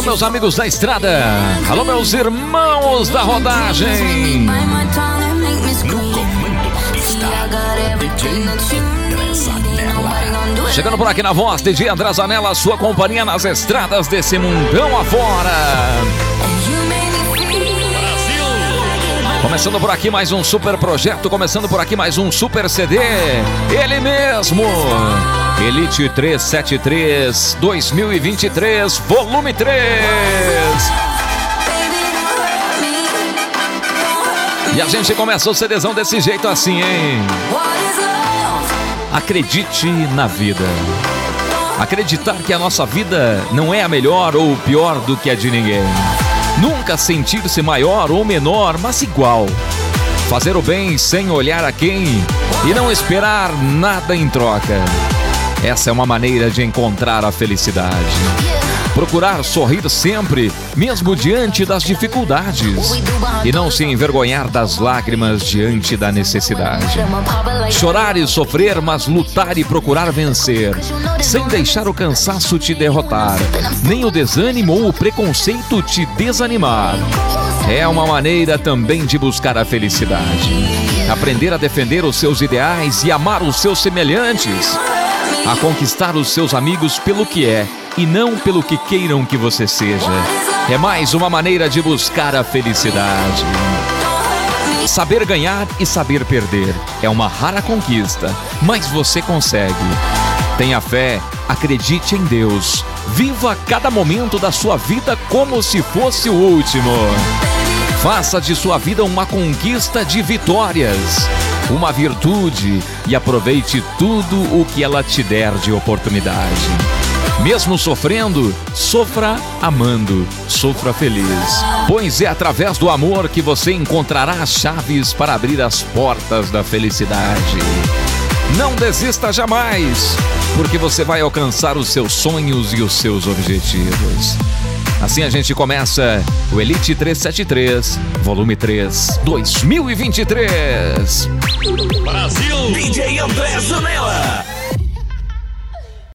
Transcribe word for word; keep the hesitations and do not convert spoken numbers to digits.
meus amigos da estrada. Alô, meus irmãos da rodagem. No comando da pista, D J André Zanella. Chegando por aqui na voz, D J André Zanella, sua companhia nas estradas desse mundão afora. Começando por aqui mais um super projeto, começando por aqui mais um super C D. Ele mesmo, Elite trezentos e setenta e três dois mil e vinte e três, volume três. E a gente começa o CDzão desse jeito assim, hein? Acredite na vida. Acreditar que a nossa vida não é a melhor ou pior do que a de ninguém. Nunca sentir-se maior ou menor, mas igual. Fazer o bem sem olhar a quem e não esperar nada em troca. Essa é uma maneira de encontrar a felicidade. Procurar sorrir sempre, mesmo diante das dificuldades. E não se envergonhar das lágrimas diante da necessidade. Chorar e sofrer, mas lutar e procurar vencer. Sem deixar o cansaço te derrotar, nem o desânimo ou o preconceito te desanimar. É uma maneira também de buscar a felicidade. Aprender a defender os seus ideais e amar os seus semelhantes. A conquistar os seus amigos pelo que é e não pelo que queiram que você seja. É mais uma maneira de buscar a felicidade. Saber ganhar e saber perder é uma rara conquista, mas você consegue. Tenha fé, acredite em Deus. Viva cada momento da sua vida como se fosse o último. Faça de sua vida uma conquista de vitórias, uma virtude, e aproveite tudo o que ela te der de oportunidade. Mesmo sofrendo, sofra amando, sofra feliz, pois é através do amor que você encontrará as chaves para abrir as portas da felicidade. Não desista jamais, porque você vai alcançar os seus sonhos e os seus objetivos. Assim a gente começa o Elite trezentos e setenta e três, volume três, dois mil e vinte e três. Brasil! D J André Zanella.